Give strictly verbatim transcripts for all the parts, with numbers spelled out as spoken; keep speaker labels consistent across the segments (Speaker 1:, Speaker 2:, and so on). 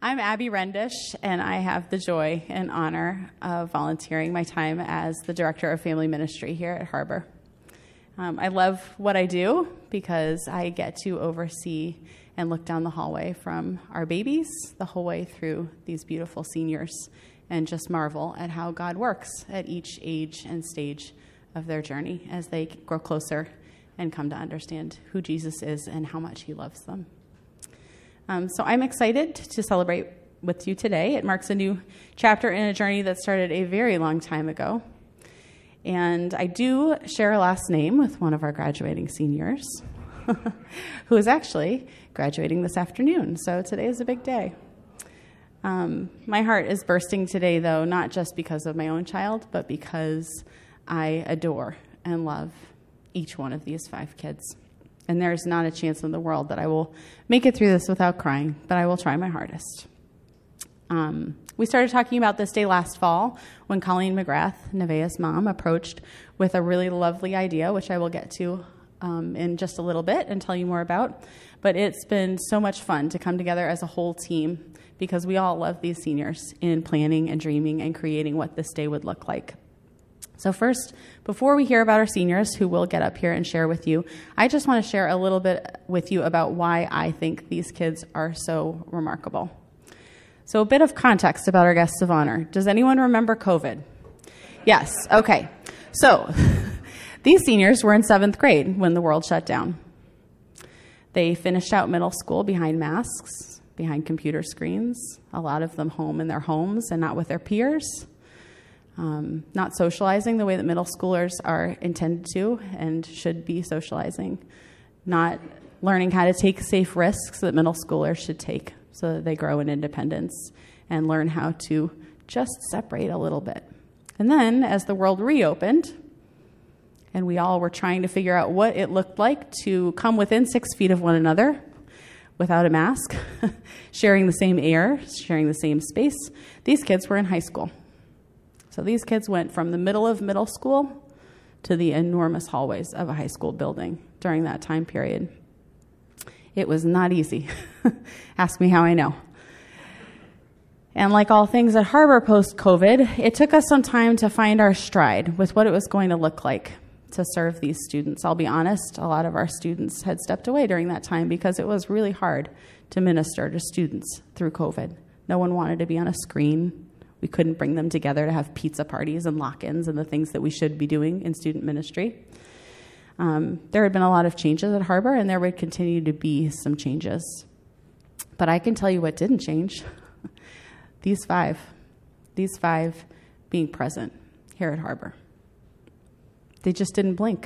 Speaker 1: I'm Abby Rendish, and I have the joy and honor of volunteering my time as the Director of Family Ministry here at Harbor. Um, I love what I do because I get to oversee and look down the hallway from our babies the whole way through these beautiful seniors and just marvel at how God works at each age and stage of their journey as they grow closer and come to understand who Jesus is and how much he loves them. Um, so I'm excited to celebrate with you today. It marks a new chapter in a journey that started a very long time ago. And I do share a last name with one of our graduating seniors, who is actually graduating this afternoon. So today is a big day. Um, my heart is bursting today, though, not just because of my own child, but because I adore and love each one of these five kids. And there is not a chance in the world that I will make it through this without crying, but I will try my hardest. Um, we started talking about this day last fall when Colleen McGrath, Nevaeh's mom, approached with a really lovely idea, which I will get to um, in just a little bit and tell you more about. But it's been so much fun to come together as a whole team because we all love these seniors in planning and dreaming and creating what this day would look like. So first, before we hear about our seniors, who will get up here and share with you, I just want to share a little bit with you about why I think these kids are so remarkable. So a bit of context about our guests of honor. Does anyone remember COVID? Yes. Okay. So these seniors were in seventh grade when the world shut down. They finished out middle school behind masks, behind computer screens, a lot of them home in their homes and not with their peers. Um, not socializing the way that middle schoolers are intended to and should be socializing. Not learning how to take safe risks that middle schoolers should take so that they grow in independence and learn how to just separate a little bit. And then as the world reopened and we all were trying to figure out what it looked like to come within six feet of one another without a mask, sharing the same air, sharing the same space, these kids were in high school. So these kids went from the middle of middle school to the enormous hallways of a high school building during that time period. It was not easy. Ask me how I know. And like all things at Harbor post-COVID, it took us some time to find our stride with what it was going to look like to serve these students. I'll be honest, a lot of our students had stepped away during that time because it was really hard to minister to students through COVID. No one wanted to be on a screen. We couldn't bring them together to have pizza parties and lock-ins and the things that we should be doing in student ministry. Um, there had been a lot of changes at Harbor, and there would continue to be some changes. But I can tell you what didn't change. These five. These five being present here at Harbor. They just didn't blink.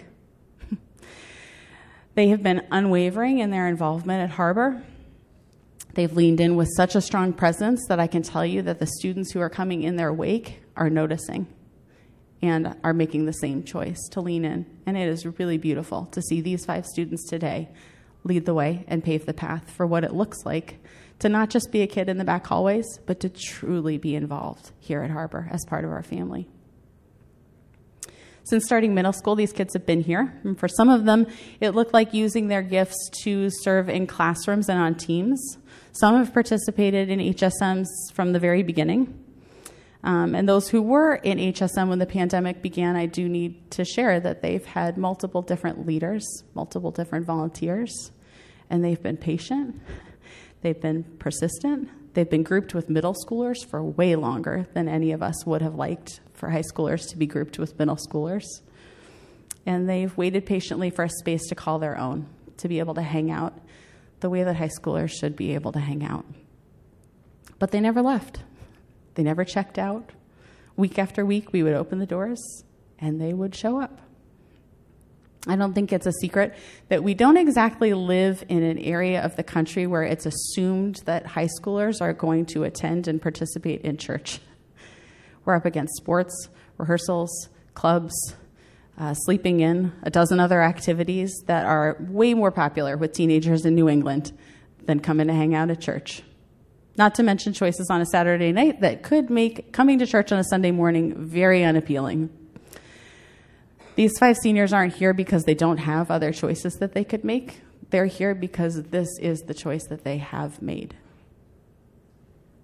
Speaker 1: They have been unwavering in their involvement at Harbor. They've leaned in with such a strong presence that I can tell you that the students who are coming in their wake are noticing and are making the same choice to lean in. And it is really beautiful to see these five students today lead the way and pave the path for what it looks like to not just be a kid in the back hallways, but to truly be involved here at Harbor as part of our family. Since starting middle school, these kids have been here. And for some of them, it looked like using their gifts to serve in classrooms and on teams. Some have participated in H S Ms from the very beginning. Um, and those who were in H S M when the pandemic began, I do need to share that they've had multiple different leaders, multiple different volunteers, and they've been patient. They've been persistent. They've been grouped with middle schoolers for way longer than any of us would have liked for high schoolers to be grouped with middle schoolers. And they've waited patiently for a space to call their own, to be able to hang out the way that high schoolers should be able to hang out. But they never left. They never checked out. Week after week, we would open the doors, and they would show up. I don't think it's a secret that we don't exactly live in an area of the country where it's assumed that high schoolers are going to attend and participate in church. We're up against sports, rehearsals, clubs, uh, sleeping in, a dozen other activities that are way more popular with teenagers in New England than coming to hang out at church. Not to mention choices on a Saturday night that could make coming to church on a Sunday morning very unappealing. These five seniors aren't here because they don't have other choices that they could make. They're here because this is the choice that they have made.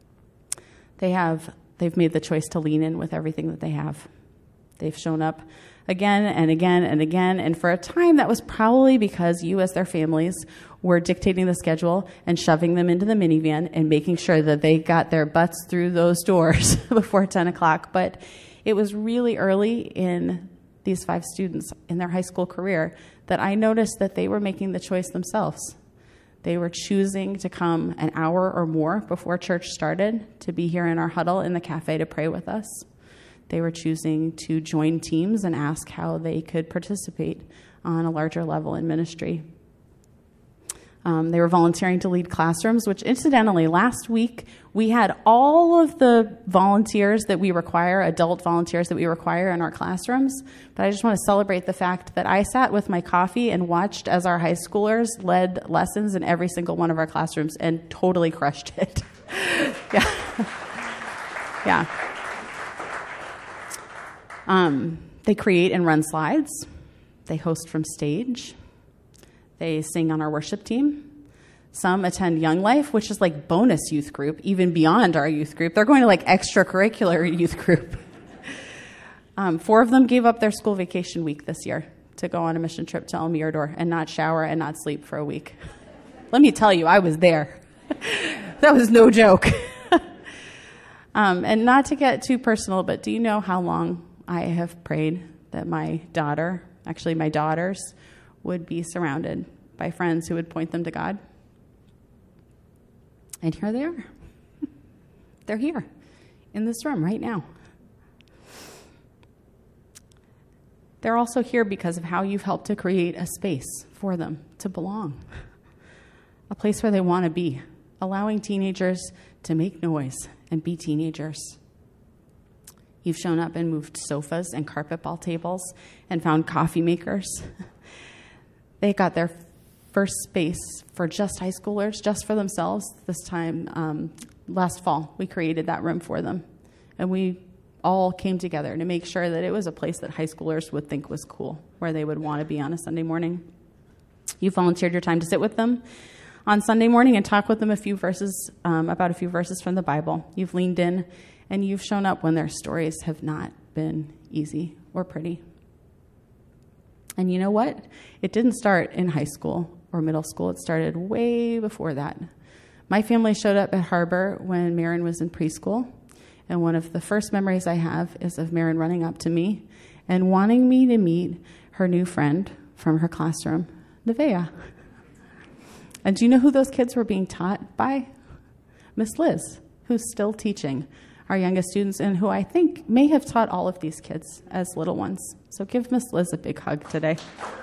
Speaker 1: They have, they've made the choice to lean in with everything that they have. They've shown up again and again and again, and for a time that was probably because you as their families were dictating the schedule and shoving them into the minivan and making sure that they got their butts through those doors before ten o'clock. But it was really early in these five students in their high school career that I noticed that they were making the choice themselves. They were choosing to come an hour or more before church started to be here in our huddle in the cafe to pray with us. They were choosing to join teams and ask how they could participate on a larger level in ministry. Um, they were volunteering to lead classrooms, which incidentally, last week, we had all of the volunteers that we require, adult volunteers that we require in our classrooms. But I just want to celebrate the fact that I sat with my coffee and watched as our high schoolers led lessons in every single one of our classrooms and totally crushed it. yeah. yeah. Um, they create and run slides. They host from stage. They sing on our worship team. Some attend Young Life, which is like bonus youth group, even beyond our youth group. They're going to like extracurricular youth group. um, four of them gave up their school vacation week this year to go on a mission trip to El Mirador and not shower and not sleep for a week. Let me tell you, I was there. That was no joke. um, and not to get too personal, but do you know how long I have prayed that my daughter, actually my daughters, would be surrounded by friends who would point them to God? And here they are. They're here in this room right now. They're also here because of how you've helped to create a space for them to belong, a place where they want to be, allowing teenagers to make noise and be teenagers. You've shown up and moved sofas and carpet ball tables and found coffee makers. They got their first space for just high schoolers, just for themselves. This time, um, last fall, we created that room for them. And we all came together to make sure that it was a place that high schoolers would think was cool, where they would want to be on a Sunday morning. You volunteered your time to sit with them on Sunday morning and talk with them a few verses, um, about a few verses from the Bible. You've leaned in, and you've shown up when their stories have not been easy or pretty. And you know what? It didn't start in high school or middle school. It started way before that. My family showed up at Harbor when Marin was in preschool. And one of the first memories I have is of Marin running up to me and wanting me to meet her new friend from her classroom, Nevaeh. And do you know who those kids were being taught by? Miss Liz, who's still teaching our youngest students and who I think may have taught all of these kids as little ones. So give Miss Liz a big hug today.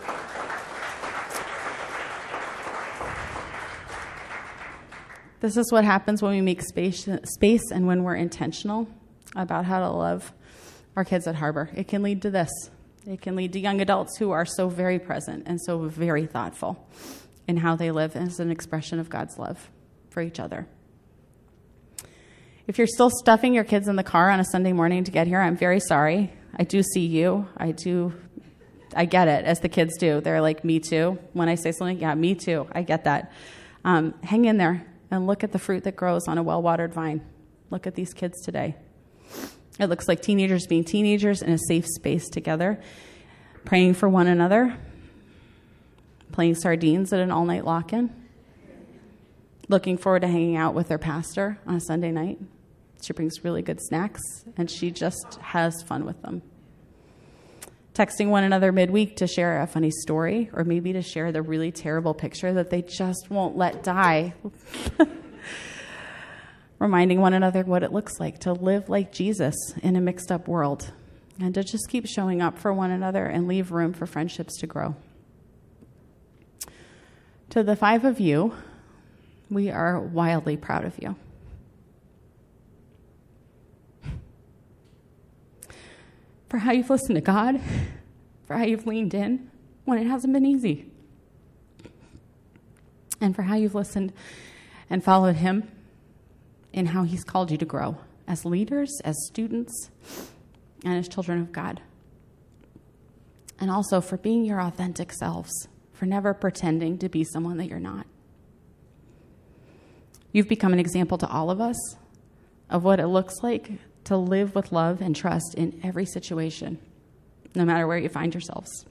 Speaker 1: This is what happens when we make space, space and when we're intentional about how to love our kids at Harbor. It can lead to this. It can lead to young adults who are so very present and so very thoughtful in how they live as an expression of God's love for each other. If you're still stuffing your kids in the car on a Sunday morning to get here, I'm very sorry. I do see you. I do. I get it, as the kids do. They're like, me too. When I say something, yeah, me too. I get that. Um, hang in there and look at the fruit that grows on a well-watered vine. Look at these kids today. It looks like teenagers being teenagers in a safe space together, praying for one another, playing sardines at an all-night lock-in, looking forward to hanging out with their pastor on a Sunday night. She brings really good snacks, and she just has fun with them. Texting one another midweek to share a funny story, or maybe to share the really terrible picture that they just won't let die. Reminding one another what it looks like to live like Jesus in a mixed-up world, and to just keep showing up for one another and leave room for friendships to grow. To the five of you, we are wildly proud of you. For how you've listened to God, for how you've leaned in when it hasn't been easy, and for how you've listened and followed him in how he's called you to grow as leaders, as students, and as children of God. And also for being your authentic selves, for never pretending to be someone that you're not. You've become an example to all of us of what it looks like to live with love and trust in every situation, no matter where you find yourselves.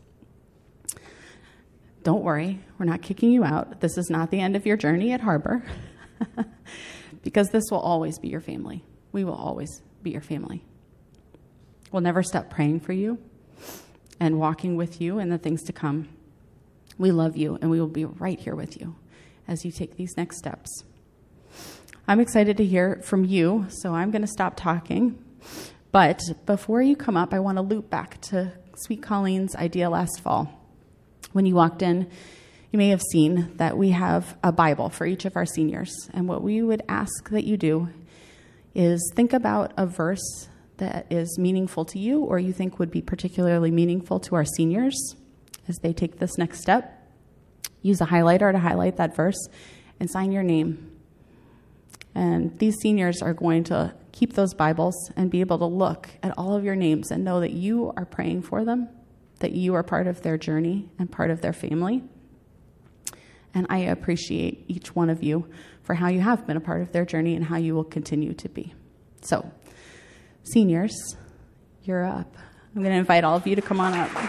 Speaker 1: Don't worry, we're not kicking you out. This is not the end of your journey at Harbor, because this will always be your family. We will always be your family. We'll never stop praying for you and walking with you in the things to come. We love you, and we will be right here with you as you take these next steps. I'm excited to hear from you, so I'm going to stop talking. But before you come up, I want to loop back to Sweet Colleen's idea last fall. When you walked in, you may have seen that we have a Bible for each of our seniors. And what we would ask that you do is think about a verse that is meaningful to you or you think would be particularly meaningful to our seniors as they take this next step. Use a highlighter to highlight that verse and sign your name. And these seniors are going to keep those Bibles and be able to look at all of your names and know that you are praying for them, that you are part of their journey and part of their family. And I appreciate each one of you for how you have been a part of their journey and how you will continue to be. So, seniors, you're up. I'm going to invite all of you to come on up.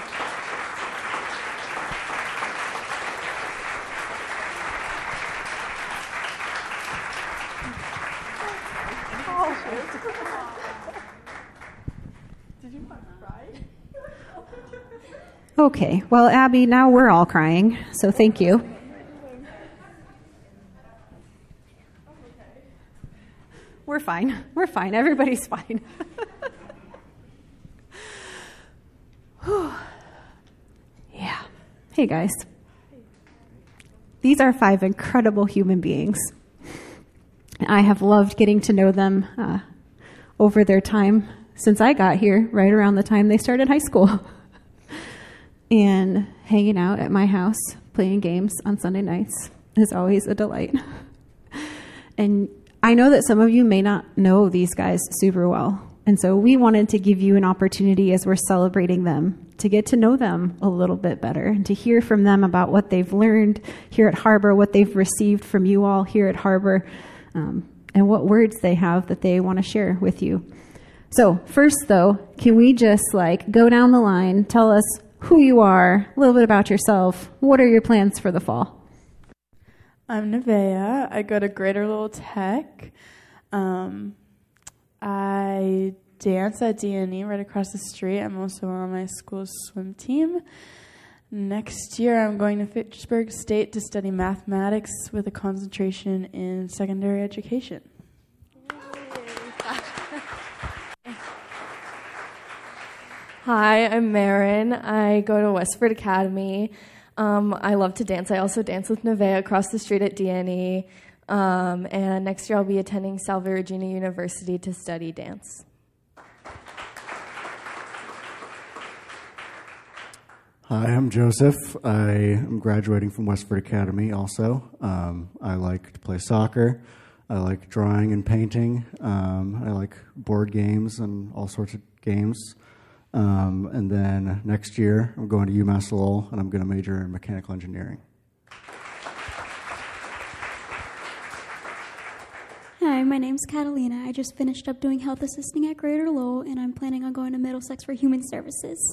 Speaker 2: Okay, well, Abby, now we're all crying, so thank you. We're fine. We're fine. Everybody's fine. Yeah. Hey, guys. These are five incredible human beings. I have loved getting to know them uh, over their time since I got here, right around the time they started high school. And hanging out at my house, playing games on Sunday nights is always a delight. And I know that some of you may not know these guys super well. And so we wanted to give you an opportunity as we're celebrating them to get to know them a little bit better and to hear from them about what they've learned here at Harbor, what they've received from you all here at Harbor, um, and what words they have that they want to share with you. So first, though, can we just like go down the line, tell us who you are, a little bit about yourself. What are your plans for the fall?
Speaker 3: I'm Nevaeh. I go to Greater Lowell Tech. Um, I dance at D N E right across the street. I'm also on my school's swim team. Next year, I'm going to Fitchburg State to study mathematics with a concentration in secondary education.
Speaker 4: Hi, I'm Marin. I go to Westford Academy. Um, I love to dance. I also dance with Nevaeh across the street at D N E. Um, and next year I'll be attending Salve Regina University to study dance.
Speaker 5: Hi, I'm Joseph. I am graduating from Westford Academy also. Um, I like to play soccer. I like drawing and painting. Um, I like board games and all sorts of games. Um, and then next year, I'm going to UMass Lowell, and I'm going to major in mechanical engineering.
Speaker 6: Hi, my name's Catalina. I just finished up doing health assisting at Greater Lowell, and I'm planning on going to Middlesex for human services.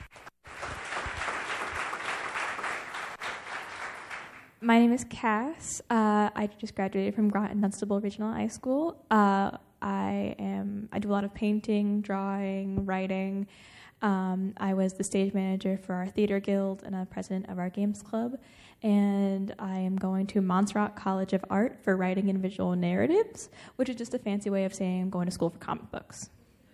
Speaker 7: My name is Cass. Uh, I just graduated from Groton Dunstable Regional High School. Uh, I am. I do a lot of painting, drawing, writing. Um, I was the stage manager for our theater guild and I'm president of our games club. And I am going to Montserrat College of Art for writing and visual narratives, which is just a fancy way of saying I'm going to school for comic books.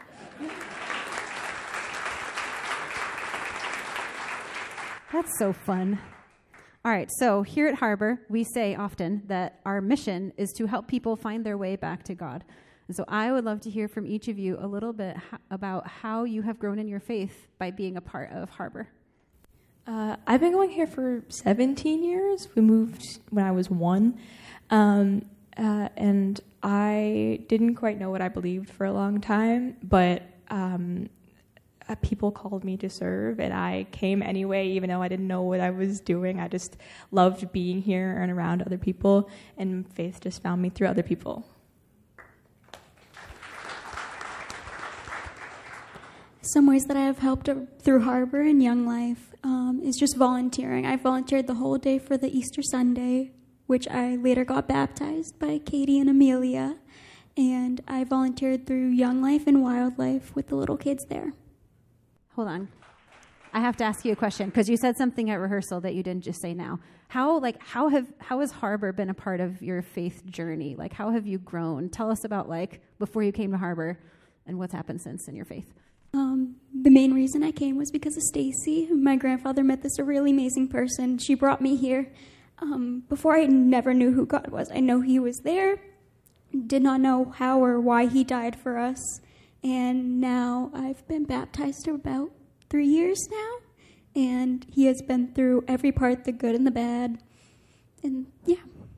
Speaker 2: That's so fun. All right, so here at Harbor, we say often that our mission is to help people find their way back to God. And so I would love to hear from each of you a little bit h- about how you have grown in your faith by being a part of Harbor.
Speaker 7: Uh, I've been going here for seventeen years. We moved when I was one. Um, uh, and I didn't quite know what I believed for a long time, but um, uh, people called me to serve, and I came anyway, even though I didn't know what I was doing. I just loved being here and around other people, and faith just found me through other people.
Speaker 6: some ways that I have helped through Harbor and Young Life um, is just volunteering. I volunteered the whole day for the Easter Sunday, which I later got baptized by Katie and Amelia. And I volunteered through Young Life and Wildlife with the little kids there.
Speaker 2: Hold on. I have to ask you a question because you said something at rehearsal that you didn't just say now. How like how have how has Harbor been a part of your faith journey? Like how have you grown? Tell us about like before you came to Harbor and what's happened since in your faith.
Speaker 6: Um, the main reason I came was because of Stacy. My grandfather met this a really amazing person. She brought me here. Um, before I never knew who God was. I know He was there. Did not know how or why He died for us. And now I've been baptized for about three years now. And He has been through every part, the good and the bad. And yeah.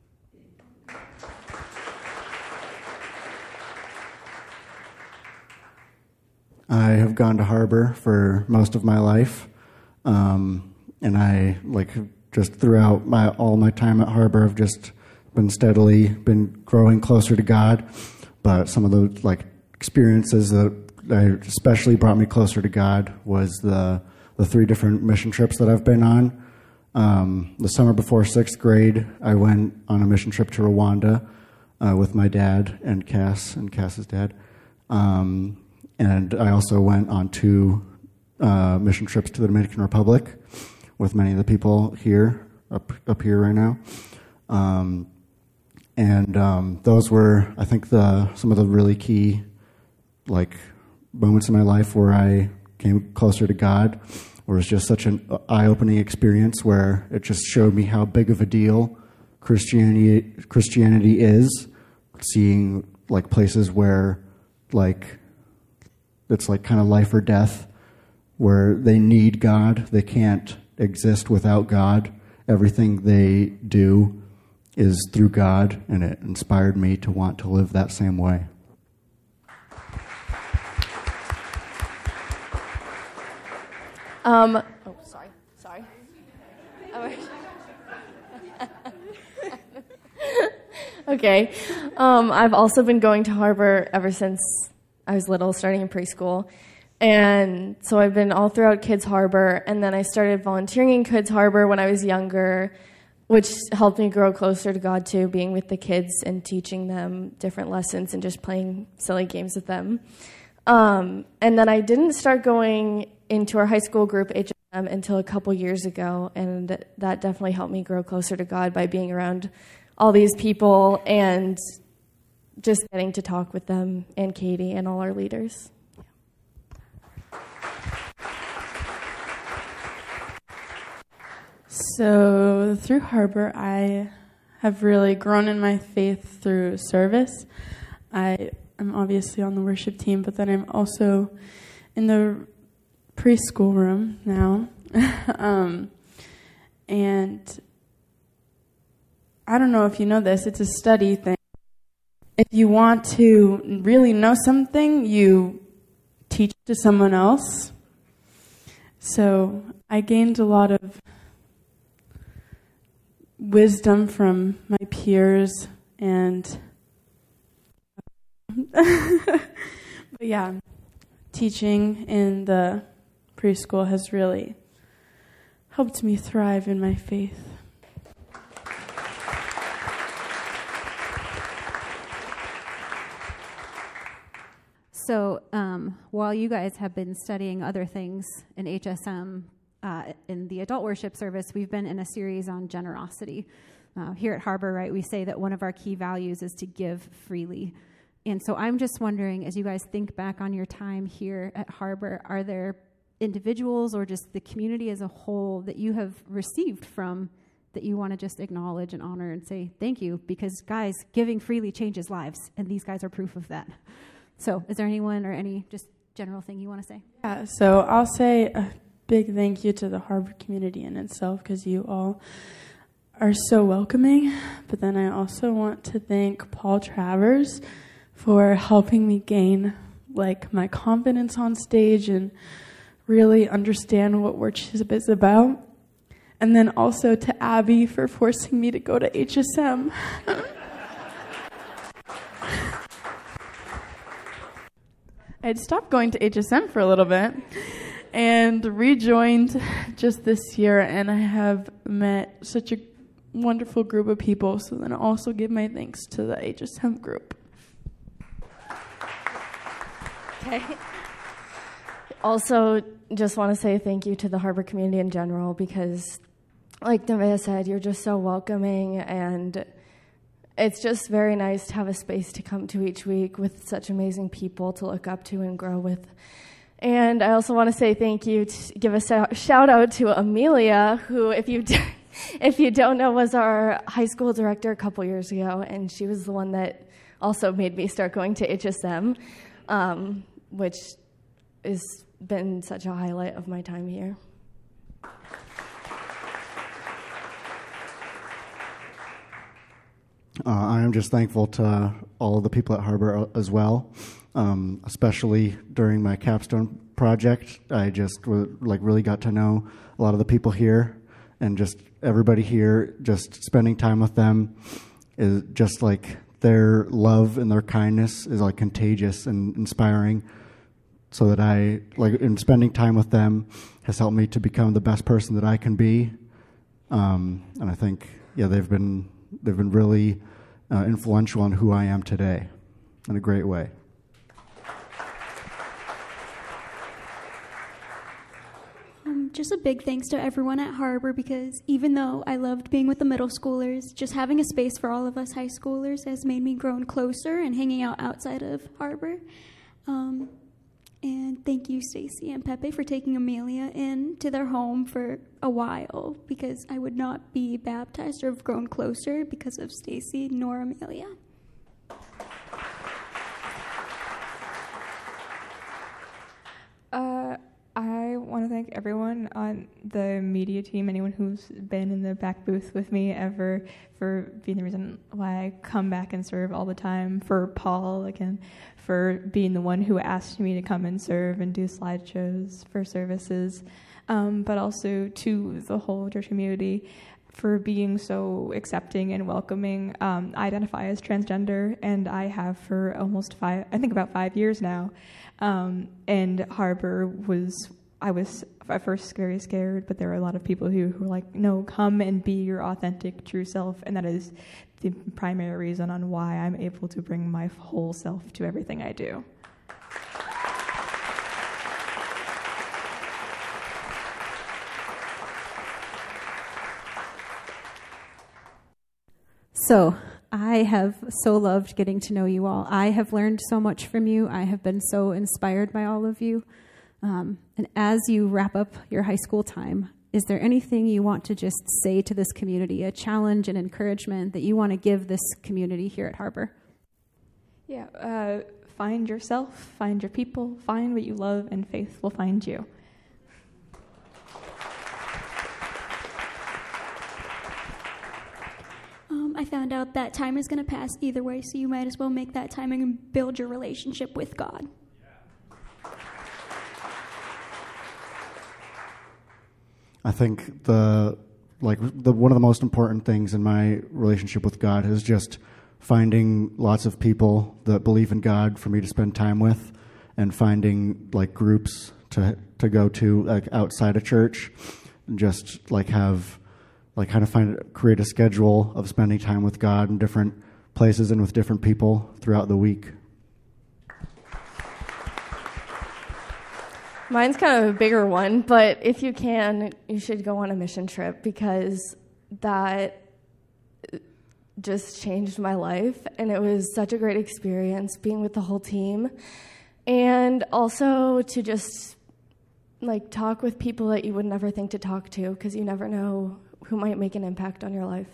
Speaker 5: I have gone to Harbor for most of my life. Um, and I, like, just throughout my all my time at Harbor, I've just been steadily been growing closer to God. But some of the, like, experiences that I especially brought me closer to God was the the three different mission trips that I've been on. Um, the summer before sixth grade, I went on a mission trip to Rwanda uh, with my dad and Cass and Cass's dad. Um, and I also went on two uh, mission trips to the Dominican Republic with many of the people here, up up here right now. Um, and um, those were, I think, the some of the really key, like, moments in my life where I came closer to God, where it was just such an eye-opening experience where it just showed me how big of a deal Christianity Christianity is, seeing, like, places where, like, it's like kind of life or death, where they need God, they can't exist without God. Everything they do is through God, and it inspired me to want to live that same way.
Speaker 4: Um, oh, sorry, sorry. Okay. Um, I've also been going to Harbor ever since I was little, starting in preschool. And so I've been all throughout Kids Harbor, and then I started volunteering in Kids Harbor when I was younger, which helped me grow closer to God too, being with the kids and teaching them different lessons and just playing silly games with them. Um, and then I didn't start going into our high school group, H S M, until a couple years ago, and that definitely helped me grow closer to God by being around all these people and just getting to talk with them and Katie and all our leaders.
Speaker 3: So through Harbor, I have really grown in my faith through service. I am obviously on the worship team, but then I'm also in the preschool room now. um, and I don't know if you know this, it's a study thing. If you want to really know something, you teach to someone else. So I gained a lot of wisdom from my peers, and but yeah, teaching in the preschool has really helped me thrive in my faith.
Speaker 2: So um, while you guys have been studying other things in H S M, uh, in the adult worship service, we've been in a series on generosity. Uh, here at Harbor, right, we say that one of our key values is to give freely. And so I'm just wondering, as you guys think back on your time here at Harbor, are there individuals or just the community as a whole that you have received from that you want to just acknowledge and honor and say thank you? Because, guys, giving freely changes lives, and these guys are proof of that. So is there anyone or any just general thing you want to say?
Speaker 3: Yeah, so I'll say a big thank you to the Harbor community in itself, because you all are so welcoming. But then I also want to thank Paul Travers for helping me gain, like, my confidence on stage and really understand what worship is about. And then also to Abby for forcing me to go to H S M. I'd stopped going to H S M for a little bit and rejoined just this year, and I have met such a wonderful group of people. So then I also give my thanks to the H S M group.
Speaker 4: Okay. Also, just want to say thank you to the Harbor community in general, because like Nevaeh said, you're just so welcoming, and it's just very nice to have a space to come to each week with such amazing people to look up to and grow with. And I also want to say thank you, to give a shout out to Amelia, who, if you if you don't know, was our high school director a couple years ago, and she was the one that also made me start going to H S M, um, which has been such a highlight of my time here.
Speaker 5: Uh, I am just thankful to all of the people at Harbor as well, um, especially during my capstone project. I just w- like really got to know a lot of the people here, and just everybody here. Just spending time with them is just like their love and their kindness is like contagious and inspiring. So that I like in spending time with them has helped me to become the best person that I can be, um, and I think yeah they've been. They've been really uh, influential on who I am today in a great way.
Speaker 6: Um, just a big thanks to everyone at Harbor, because even though I loved being with the middle schoolers, just having a space for all of us high schoolers has made me grow closer and hanging out outside of Harbor. Um, And thank you, Stacy and Pepe, for taking Amelia in to their home for a while, because I would not be baptized or have grown closer because of Stacy nor Amelia.
Speaker 7: Uh, I want to thank everyone on the media team, anyone who's been in the back booth with me ever, for being the reason why I come back and serve all the time, for Paul, again, for being the one who asked me to come and serve and do slideshows for services, um, but also to the whole church community for being so accepting and welcoming. Um, I identify as transgender, and I have for almost five, I think about five years now. Um, and Harbor was, I was at first very scared, but there were a lot of people who, who were like, no, come and be your authentic, true self. And that is the primary reason on why I'm able to bring my whole self to everything I do.
Speaker 2: So, I have so loved getting to know you all. I have learned so much from you. I have been so inspired by all of you. Um, and as you wrap up your high school time, is there anything you want to just say to this community, a challenge and encouragement that you want to give this community here at Harbor?
Speaker 7: Yeah, uh, find yourself, find your people, find what you love, and faith will find you.
Speaker 6: Um, I found out that time is going to pass either way, so you might as well make that time and build your relationship with God.
Speaker 5: I think the like the one of the most important things in my relationship with God is just finding lots of people that believe in God for me to spend time with, and finding like groups to to go to like outside of church, and just like have like kind of find create a schedule of spending time with God in different places and with different people throughout the week.
Speaker 4: Mine's kind of a bigger one, but if you can, you should go on a mission trip, because that just changed my life, and it was such a great experience being with the whole team, and also to just like talk with people that you would never think to talk to, because you never know who might make an impact on your life.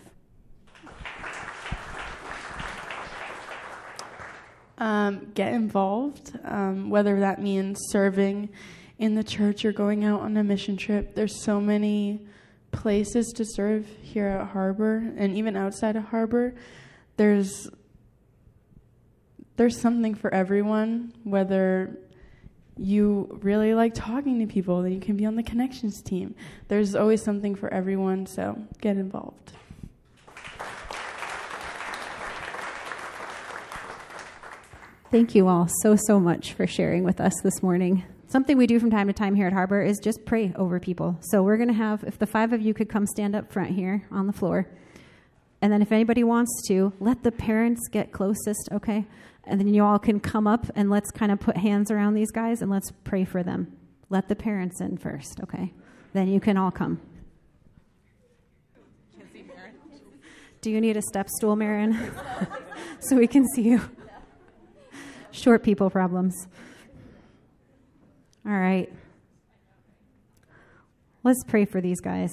Speaker 3: Um, get involved, um, whether that means serving in the church or going out on a mission trip. There's so many places to serve here at Harbor, and even outside of Harbor. There's there's something for everyone, whether you really like talking to people, then you can be on the connections team. There's always something for everyone, so get involved.
Speaker 2: Thank you all so, so much for sharing with us this morning. Something we do from time to time here at Harbor is just pray over people. So we're going to have, if the five of you could come stand up front here on the floor, and then if anybody wants to, let the parents get closest, okay? And then you all can come up and let's kind of put hands around these guys and let's pray for them. Let the parents in first, okay? Then you can all come. Do you need a step stool, Marin? So we can see you. Short people problems. All right. Let's pray for these guys.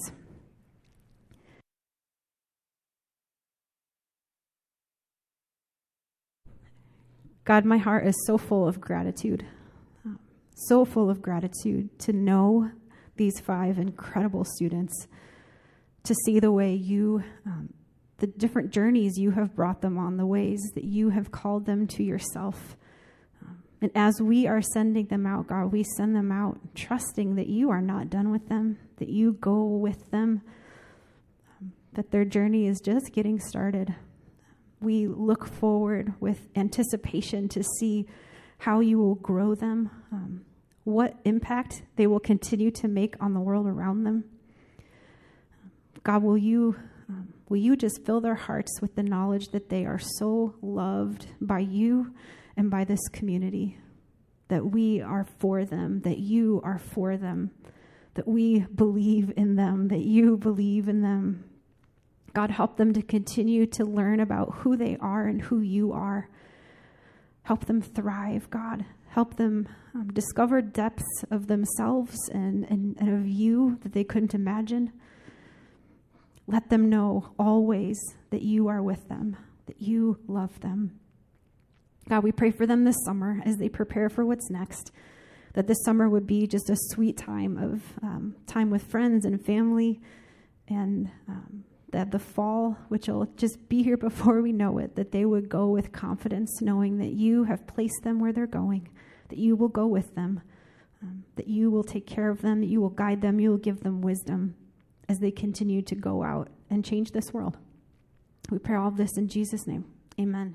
Speaker 2: God, my heart is so full of gratitude, so full of gratitude to know these five incredible students, to see the way you, um, the different journeys you have brought them on, the ways that you have called them to yourself. Um, and as we are sending them out, God, we send them out trusting that you are not done with them, that you go with them, um, that their journey is just getting started. We look forward with anticipation to see how you will grow them, um, what impact they will continue to make on the world around them. God, will you um, will you just fill their hearts with the knowledge that they are so loved by you and by this community, that we are for them, that you are for them, that we believe in them, that you believe in them. God, help them to continue to learn about who they are and who you are. Help them thrive, God. Help them um, discover depths of themselves and, and, and of you that they couldn't imagine. Let them know always that you are with them, that you love them. God, we pray for them this summer as they prepare for what's next, that this summer would be just a sweet time of um, time with friends and family, and um, that the fall, which will just be here before we know it, that they would go with confidence, knowing that you have placed them where they're going, that you will go with them, um, that you will take care of them, that you will guide them, you will give them wisdom as they continue to go out and change this world. We pray all of this in Jesus' name. Amen.